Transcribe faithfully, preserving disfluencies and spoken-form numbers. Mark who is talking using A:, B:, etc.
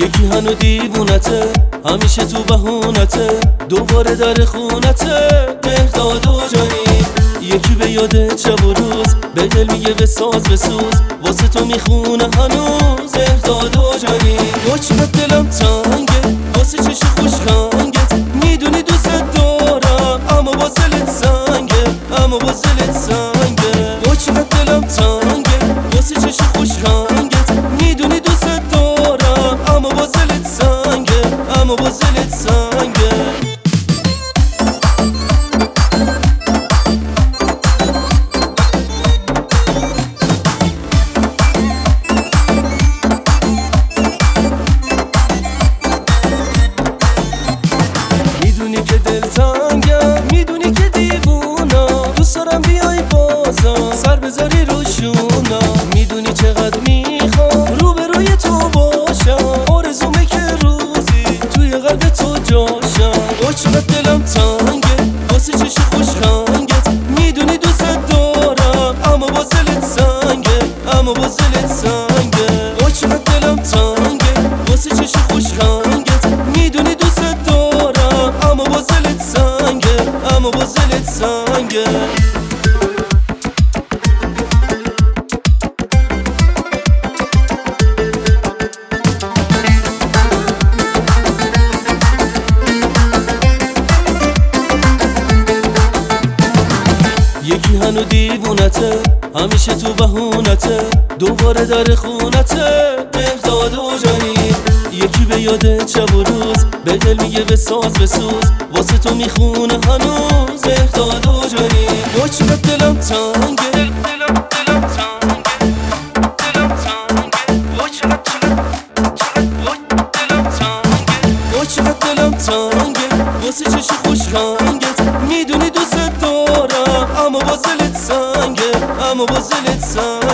A: یکی هنو دیوونته، همیشه تو بهونته، دوباره در خونته مهداد و جانی. یکی به یاد شب و روز، به دل میگه بساز بسوز، واسه تو میخونه هنوز مهداد و جانی. با چقدر دلم تنگه، واسه چش خوش رنگت، میدونی دوست دارم اما با دلت سنگه، اما با دلت سنگه. با چقدر دلم تنگه، واسه چش خوش رنگت، میدونی دوست دارم اما با دلت سنگه، اما با دلت سنگه. میدونی که دل تنگم، میدونی که دیوونم، دوست دارم بیای بازم سر بذاری روشونا. میدونی چقدر میخوام روبروی تو باشم، آرزومه که روزی توی قلب تو جاشم. با چقدر دلم تنگه، واسه چش خوش رنگت، میدونی دوست دارم اما با دلت سنگه، اما با دلت سنگه. با چقدر دلم تنگه، واسه چش خوش رنگت، میدونی دوست دارم اما با دلت سنگه، اما با دلت سنگه. یکی هنو دیوونته، همیشه تو بهونته، دوباره در خونته مهداد و جانی. یکی به یاد شب و روز، به دل میگه بساز بسوز، واسه تو میخونه هنوز مهداد و جانی. با چقدر دلم تنگه، دلم دلم تنگه، دلم تنگه. با چقدر دلم تنگه، با چقدر دلم تنگه، واسه چش خوش رنگت، میدونی دوست دارم اما با دلت سنگه، اما با دلت سنگه.